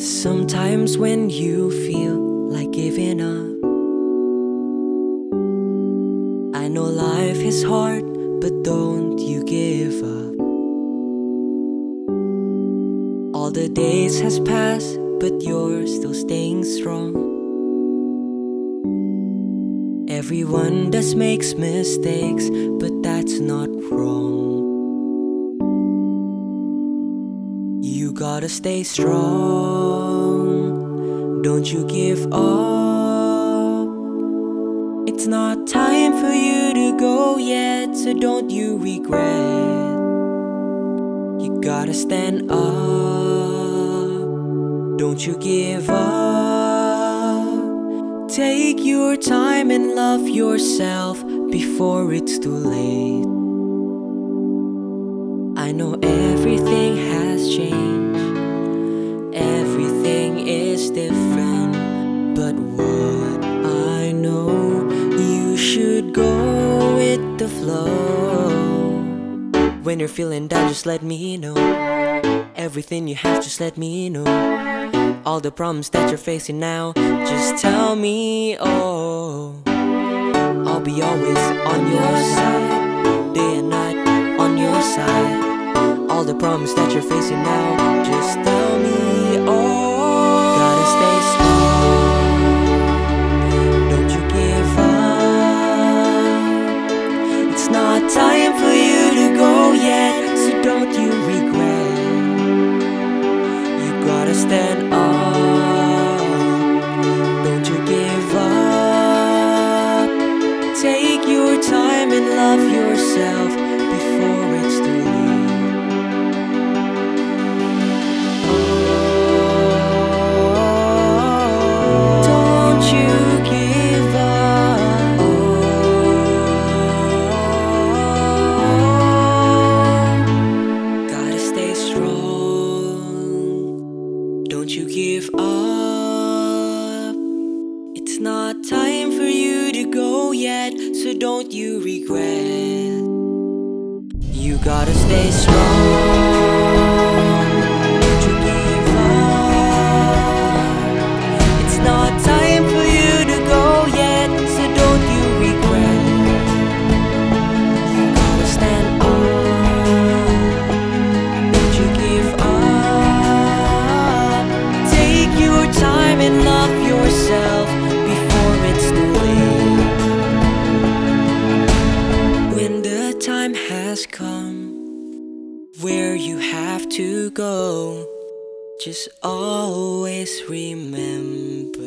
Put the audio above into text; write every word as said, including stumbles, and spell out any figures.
Sometimes when you feel like giving up, I know life is hard, but don't you give up. All the days has passed, but you're still staying strong. Everyone does makes mistakes, but that's not wrong. You gotta stay strong, don't you give up. It's not time for you to go yet, so don't you regret. You gotta stand up, don't you give up. Take your time and love yourself before it's too late. I know everything has changed, everything is different, but what I know, you should go with the flow. When you're feeling down, just let me know. Everything you have, just let me know. All the problems that you're facing now, just tell me, oh. I'll be always on your side, day and night on your side. All the problems that you're facing now, just tell me, oh. Gotta stay strong, don't you give up. It's not time for you to go yet, so don't you regret. You gotta stand up, don't you give up. Take your time and love yourself before it's too late. Don't you give up. It's not time for you to go yet, so don't you regret. You gotta stay strong, don't you give up. It's not time for you to go yet, so don't you regret. You gotta stand up, don't you give up. Time and love yourself before it's too late. When the time has come where you have to go, just always remember